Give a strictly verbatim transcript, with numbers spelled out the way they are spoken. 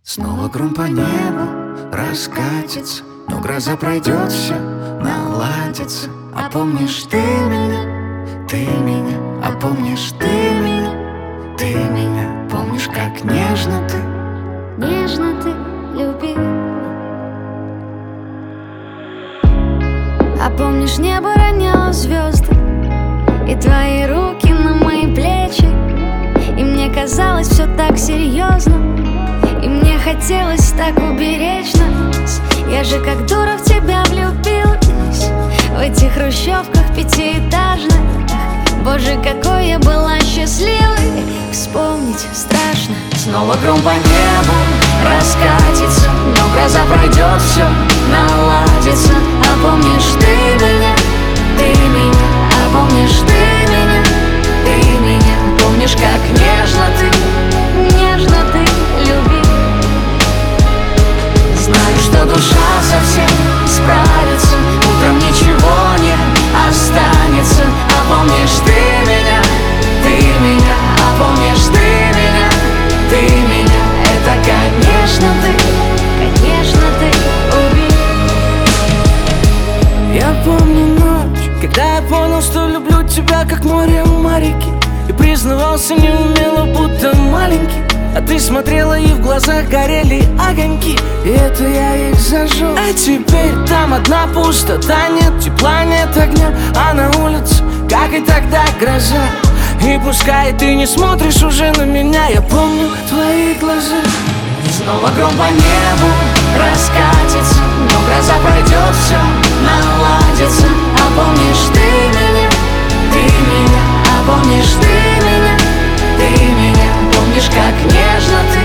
Снова гром по небу раскатится, но гроза пройдет, все наладится. А помнишь ты меня, ты меня, а помнишь ты меня, ты меня, помнишь, как нежно ты, нежно ты любил. А помнишь, небо роняло звезды и твои руки на мои плечи, и мне казалось все так серьезно, и мне хотелось так уберечь нас. Я же как дура в тебя влюбилась, в этих хрущевках пятиэтажных. Боже, какой я была счастливой, вспомнить страшно. Снова гром по небу раскатится, но гроза пройдет, все наладится. А помнишь ты меня, ты меня, а помнишь ты меня, ты меня, помнишь, как нежно ты, нежно ты любил. Знаю, что душа совсем справится, утром ничего не останется. А помнишь ты меня, ты меня, а помнишь ты меня, ты меня, это, конечно, ты, конечно, ты убил. Я помню ночь, когда я понял, что люблю тебя, как море Марики, и признавался неумело, будто маленький. А ты смотрела, и в глазах горели огоньки, и это я их зажег. А теперь там одна пустота, нет тепла, нет огня, а на улице, как и тогда, гроза. И пускай ты не смотришь уже на меня, я помню твои глаза. Снова гром по небу раскатится, но гроза пройдет, все наладится. А помнишь ты меня, ты меня, а помнишь ты меня, ты меня, помнишь, как нежно ты,